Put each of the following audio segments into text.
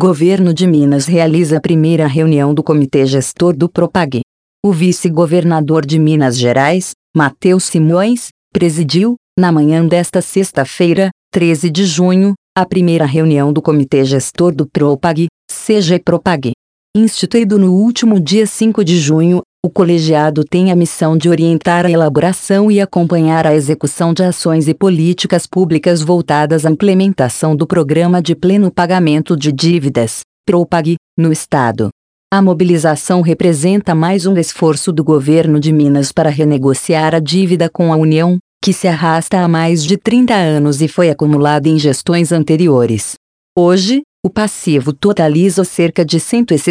Governo de Minas realiza a primeira reunião do Comitê Gestor do Propag. O vice-governador de Minas Gerais, Matheus Simões, presidiu, na manhã desta sexta-feira, 13 de junho, a primeira reunião do Comitê Gestor do Propag, CGPropag. Instituído no último dia 5 de junho, o colegiado tem a missão de orientar a elaboração e acompanhar a execução de ações e políticas públicas voltadas à implementação do Programa de Pleno Pagamento de Dívidas, PROPAG, no Estado. A mobilização representa mais um esforço do governo de Minas para renegociar a dívida com a União, que se arrasta há mais de 30 anos e foi acumulada em gestões anteriores. Hoje, o passivo totaliza cerca de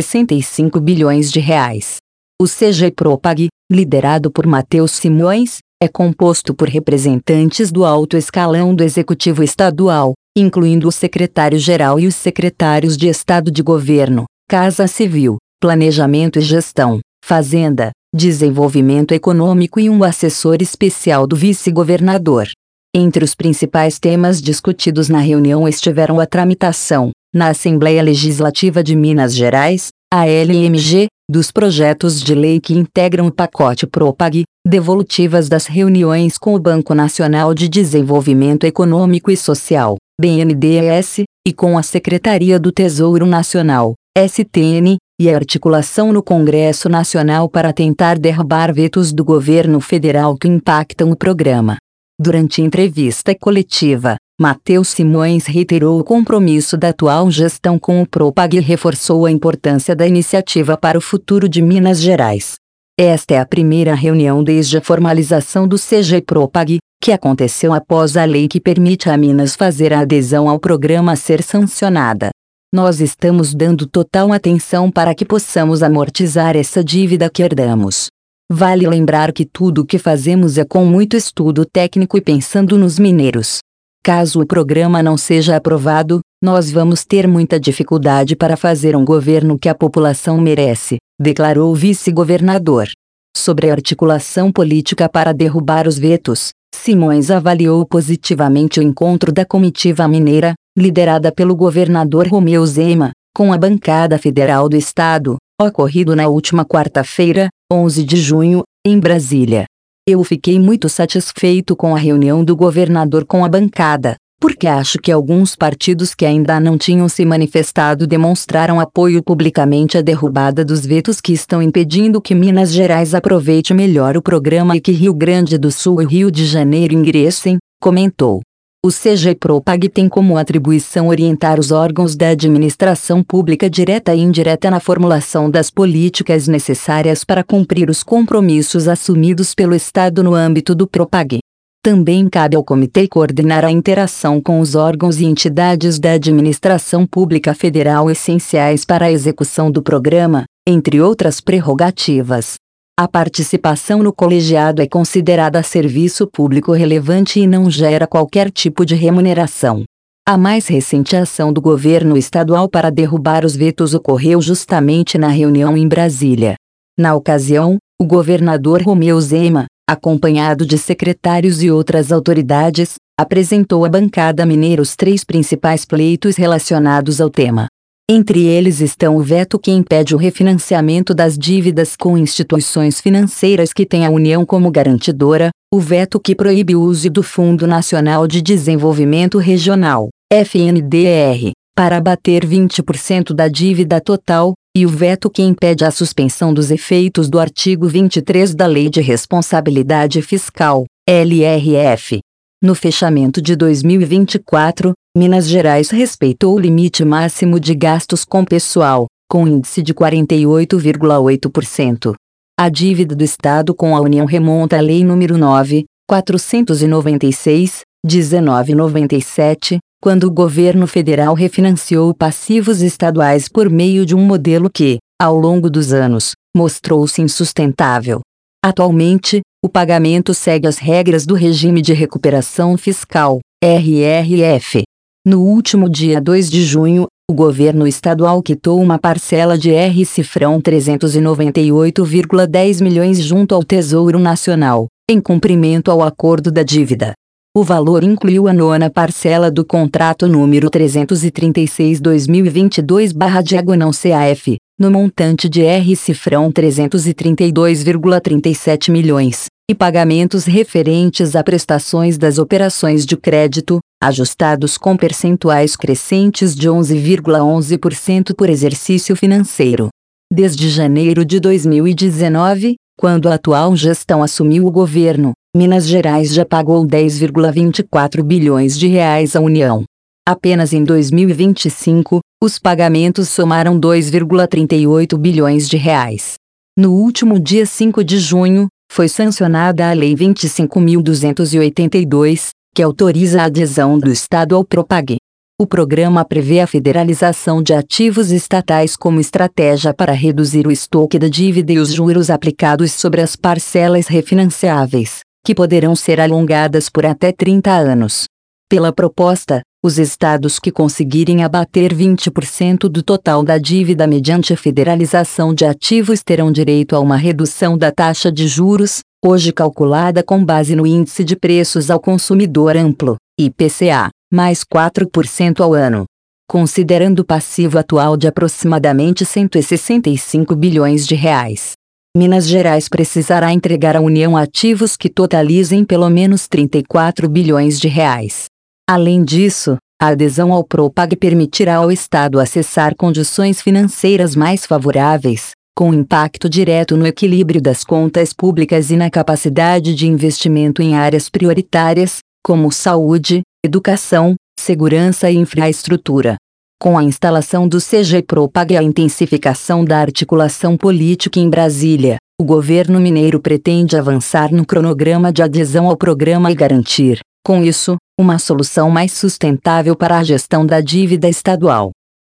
165 bilhões de reais. O CGPropag, liderado por Matheus Simões, é composto por representantes do alto escalão do Executivo Estadual, incluindo o secretário-geral e os secretários de Estado de Governo, Casa Civil, Planejamento e Gestão, Fazenda, Desenvolvimento Econômico e um assessor especial do vice-governador. Entre os principais temas discutidos na reunião estiveram a tramitação, na Assembleia Legislativa de Minas Gerais, ALMG, dos projetos de lei que integram o pacote Propag, devolutivas das reuniões com o Banco Nacional de Desenvolvimento Econômico e Social, BNDES, e com a Secretaria do Tesouro Nacional, STN, e a articulação no Congresso Nacional para tentar derrubar vetos do governo federal que impactam o programa. Durante entrevista coletiva, Matheus Simões reiterou o compromisso da atual gestão com o Propag e reforçou a importância da iniciativa para o futuro de Minas Gerais. Esta é a primeira reunião desde a formalização do CGPropag, que aconteceu após a lei que permite a Minas fazer a adesão ao programa ser sancionada. Nós estamos dando total atenção para que possamos amortizar essa dívida que herdamos. Vale lembrar que tudo o que fazemos é com muito estudo técnico e pensando nos mineiros. Caso o programa não seja aprovado, nós vamos ter muita dificuldade para fazer um governo que a população merece, declarou o vice-governador. Sobre a articulação política para derrubar os vetos, Simões avaliou positivamente o encontro da comitiva mineira, liderada pelo governador Romeu Zema, com a bancada federal do Estado, ocorrido na última quarta-feira, 11 de junho, em Brasília. Eu fiquei muito satisfeito com a reunião do governador com a bancada, porque acho que alguns partidos que ainda não tinham se manifestado demonstraram apoio publicamente à derrubada dos vetos que estão impedindo que Minas Gerais aproveite melhor o programa e que Rio Grande do Sul e Rio de Janeiro ingressem, comentou. O CGPropag tem como atribuição orientar os órgãos da administração pública direta e indireta na formulação das políticas necessárias para cumprir os compromissos assumidos pelo Estado no âmbito do Propag. Também cabe ao comitê coordenar a interação com os órgãos e entidades da administração pública federal essenciais para a execução do programa, entre outras prerrogativas. A participação no colegiado é considerada serviço público relevante e não gera qualquer tipo de remuneração. A mais recente ação do governo estadual para derrubar os vetos ocorreu justamente na reunião em Brasília. Na ocasião, o governador Romeu Zema, acompanhado de secretários e outras autoridades, apresentou à bancada mineira os 3 principais pleitos relacionados ao tema. Entre eles estão o veto que impede o refinanciamento das dívidas com instituições financeiras que têm a União como garantidora, o veto que proíbe o uso do Fundo Nacional de Desenvolvimento Regional, FNDR, para abater 20% da dívida total, e o veto que impede a suspensão dos efeitos do artigo 23 da Lei de Responsabilidade Fiscal, LRF. No fechamento de 2024, Minas Gerais respeitou o limite máximo de gastos com pessoal, com índice de 48,8%. A dívida do Estado com a União remonta à Lei nº 9.496, 1997, quando o governo federal refinanciou passivos estaduais por meio de um modelo que, ao longo dos anos, mostrou-se insustentável. Atualmente, o pagamento segue as regras do Regime de Recuperação Fiscal, RRF. No último dia 2 de junho, o governo estadual quitou uma parcela de R$ 398,10 milhões junto ao Tesouro Nacional, em cumprimento ao acordo da dívida. O valor incluiu a nona parcela do contrato número 336/2022/CAF, no montante de R$ 332,37 milhões, e pagamentos referentes a prestações das operações de crédito, ajustados com percentuais crescentes de 11,11% por exercício financeiro. Desde janeiro de 2019, quando a atual gestão assumiu o governo, Minas Gerais já pagou 10,24 bilhões de reais à União. Apenas em 2025, os pagamentos somaram 2,38 bilhões de reais. No último dia 5 de junho, foi sancionada a Lei 25.282, que autoriza a adesão do Estado ao Propag. O programa prevê a federalização de ativos estatais como estratégia para reduzir o estoque da dívida e os juros aplicados sobre as parcelas refinanciáveis, que poderão ser alongadas por até 30 anos. Pela proposta, os estados que conseguirem abater 20% do total da dívida mediante a federalização de ativos terão direito a uma redução da taxa de juros, hoje calculada com base no Índice de Preços ao Consumidor Amplo, IPCA, mais 4% ao ano. Considerando o passivo atual de aproximadamente 165 bilhões de reais, Minas Gerais precisará entregar à União ativos que totalizem pelo menos 34 bilhões de reais. Além disso, a adesão ao Propag permitirá ao Estado acessar condições financeiras mais favoráveis, com impacto direto no equilíbrio das contas públicas e na capacidade de investimento em áreas prioritárias, como saúde, educação, segurança e infraestrutura. Com a instalação do CG Propag e a intensificação da articulação política em Brasília, o governo mineiro pretende avançar no cronograma de adesão ao programa e garantir, com isso, uma solução mais sustentável para a gestão da dívida estadual.